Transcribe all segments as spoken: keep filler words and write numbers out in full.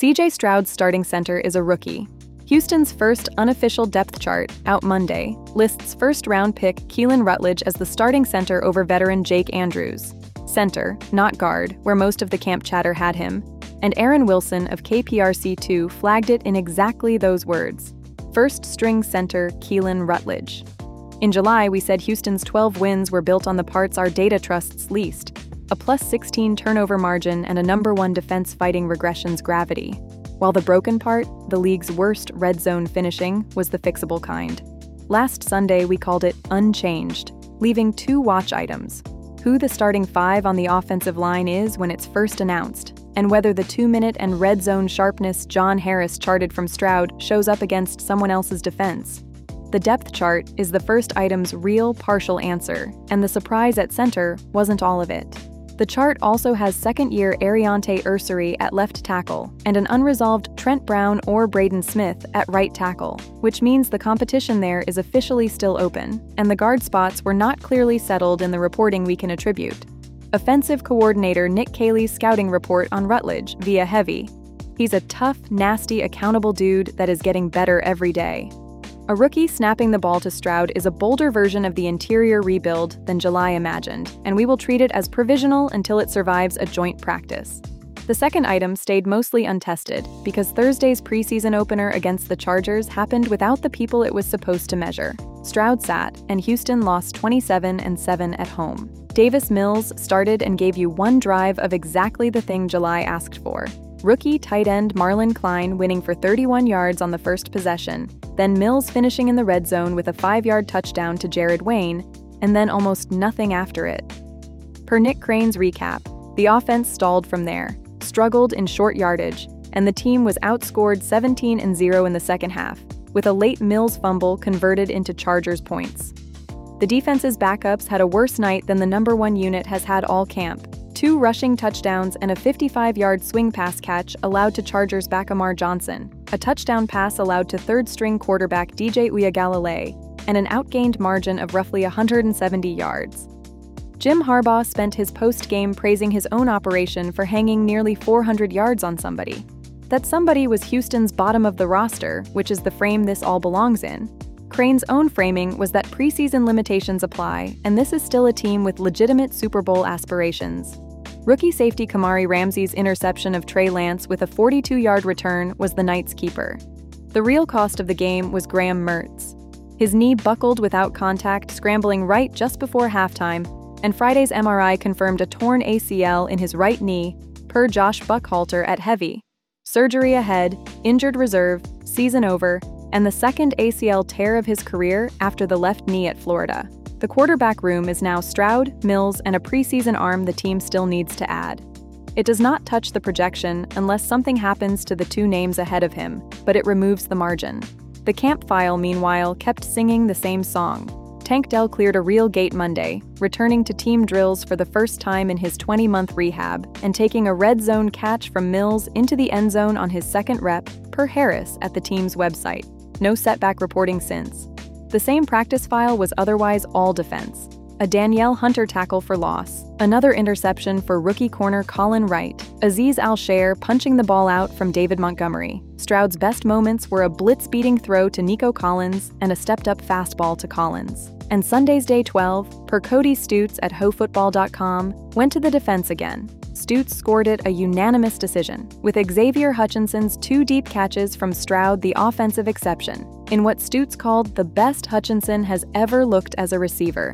C J Stroud's starting center is a rookie. Houston's first unofficial depth chart, out Monday, lists first-round pick Keelan Rutledge as the starting center over veteran Jake Andrews. Center, not guard, where most of the camp chatter had him, and Aaron Wilson of K P R C two flagged it in exactly those words. First-string center Keelan Rutledge. In July, we said Houston's twelve wins were built on the parts our data trusts least, a plus sixteen turnover margin and a number one defense fighting regression's gravity. While the broken part, the league's worst red zone finishing, was the fixable kind. Last Sunday, we called it unchanged, leaving two watch items: who the starting five on the offensive line is when it's first announced, and whether the two-minute and red zone sharpness John Harris charted from Stroud shows up against someone else's defense. The depth chart is the first item's real partial answer, and the surprise at center wasn't all of it. The chart also has second-year Ariante Ursary at left tackle and an unresolved Trent Brown or Braden Smith at right tackle, which means the competition there is officially still open, and the guard spots were not clearly settled in the reporting we can attribute. Offensive coordinator Nick Caley's scouting report on Rutledge via Heavy. He's a tough, nasty, accountable dude that is getting better every day. A rookie snapping the ball to Stroud is a bolder version of the interior rebuild than July imagined, and we will treat it as provisional until it survives a joint practice. The second item stayed mostly untested because Thursday's preseason opener against the Chargers happened without the people it was supposed to measure. Stroud sat, and Houston lost twenty-seven and seven at home. Davis Mills started and gave you one drive of exactly the thing July asked for. Rookie tight end Marlon Klein winning for thirty-one yards on the first possession, then Mills finishing in the red zone with a five-yard touchdown to Jared Wayne, and then almost nothing after it. Per Nick Crane's recap, the offense stalled from there, struggled in short yardage, and the team was outscored seventeen and zero in the second half, with a late Mills fumble converted into Chargers points. The defense's backups had a worse night than the number one unit has had all camp. Two rushing touchdowns and a fifty-five-yard swing pass catch allowed to Chargers back Amar Johnson, a touchdown pass allowed to third-string quarterback D J Uiagalelei, and an outgained margin of roughly one hundred seventy yards. Jim Harbaugh spent his post-game praising his own operation for hanging nearly four hundred yards on somebody. That somebody was Houston's bottom of the roster, which is the frame this all belongs in. Crane's own framing was that preseason limitations apply, and this is still a team with legitimate Super Bowl aspirations. Rookie safety Kamari Ramsey's interception of Trey Lance with a forty-two-yard return was the night's keeper. The real cost of the game was Graham Mertz. His knee buckled without contact, scrambling right just before halftime, and Friday's M R I confirmed a torn A C L in his right knee, per Josh Buckhalter at Heavy. Surgery ahead, injured reserve, season over, and the second A C L tear of his career after the left knee at Florida. The quarterback room is now Stroud, Mills, and a preseason arm the team still needs to add. It does not touch the projection unless something happens to the two names ahead of him, but it removes the margin. The camp file, meanwhile, kept singing the same song. Tank Dell cleared a real gate Monday, returning to team drills for the first time in his twenty-month rehab and taking a red zone catch from Mills into the end zone on his second rep, per Harris at the team's website. No setback reporting since. The same practice file was otherwise all defense. A Danielle Hunter tackle for loss, another interception for rookie corner Colin Wright, Azeez Al-Shair punching the ball out from David Montgomery. Stroud's best moments were a blitz-beating throw to Nico Collins and a stepped-up fastball to Collins. And Sunday's Day twelve, per Cody Stutes at ho football dot com, went to the defense again. Stutes scored it a unanimous decision, with Xavier Hutchinson's two deep catches from Stroud the offensive exception, in what Stutes called the best Hutchinson has ever looked as a receiver.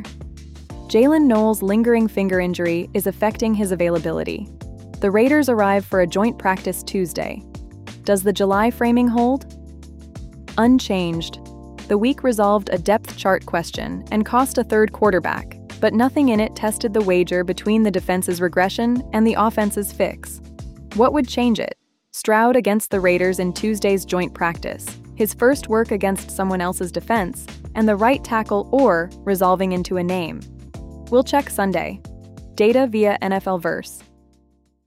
Jalen Knowles' lingering finger injury is affecting his availability. The Raiders arrive for a joint practice Tuesday. Does the July framing hold? Unchanged. The week resolved a depth chart question and cost a third quarterback, but nothing in it tested the wager between the defense's regression and the offense's fix. What would change it? Stroud against the Raiders in Tuesday's joint practice, his first work against someone else's defense, and the right tackle or resolving into a name. We'll check Sunday. Data via N F L Verse.